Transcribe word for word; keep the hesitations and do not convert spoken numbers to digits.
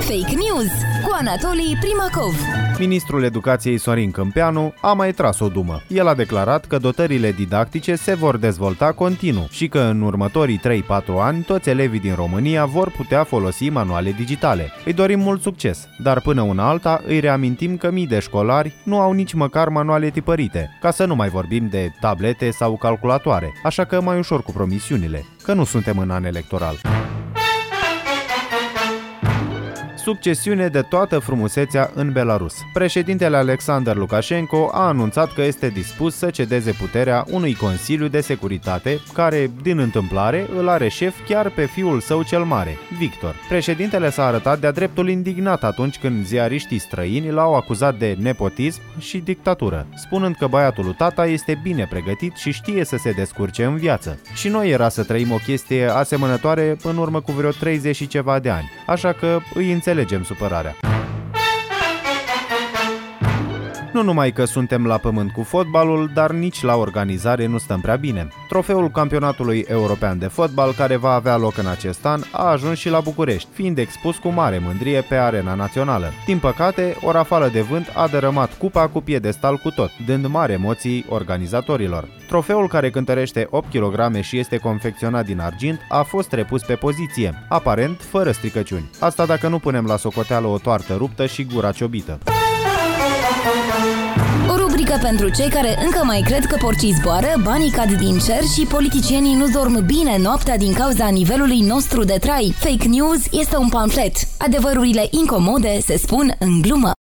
Fake News cu Anatolii Primacov. Ministrul Educației Sorin Câmpeanu a mai tras o dumă. El a declarat că dotările didactice se vor dezvolta continuu și că în următorii trei patru ani toți elevii din România vor putea folosi manuale digitale. Îi dorim mult succes, dar până una alta îi reamintim că mii de școlari nu au nici măcar manuale tipărite, ca să nu mai vorbim de tablete sau calculatoare, așa că mai ușor cu promisiunile, că nu suntem în an electoral. Succesiune de toată frumusețea în Belarus. Președintele Alexander Lukashenko a anunțat că este dispus să cedeze puterea unui Consiliu de Securitate, care, din întâmplare, îl are șef chiar pe fiul său cel mare, Victor. Președintele s-a arătat de-a dreptul indignat atunci când ziariștii străini l-au acuzat de nepotism și dictatură, spunând că băiatul lui tata este bine pregătit și știe să se descurce în viață. Și noi era să trăim o chestie asemănătoare în urmă cu vreo treizeci și ceva de ani, așa că îi înțelegem supărarea. Nu numai că suntem la pământ cu fotbalul, dar nici la organizare nu stăm prea bine. Trofeul campionatului european de fotbal, care va avea loc în acest an, a ajuns și la București, fiind expus cu mare mândrie pe arena națională. Din păcate, o rafală de vânt a dărâmat cupa cu piedestal cu tot, dând mari emoții organizatorilor. Trofeul, care cântărește opt kilograme și este confecționat din argint, a fost repus pe poziție, aparent fără stricăciuni. Asta dacă nu punem la socoteală o toartă ruptă și gura ciobită. O rubrică pentru cei care încă mai cred că porcii zboară, banii cad din cer și politicienii nu dorm bine noaptea din cauza nivelului nostru de trai. Fake News este un pamflet. Adevărurile incomode se spun în glumă.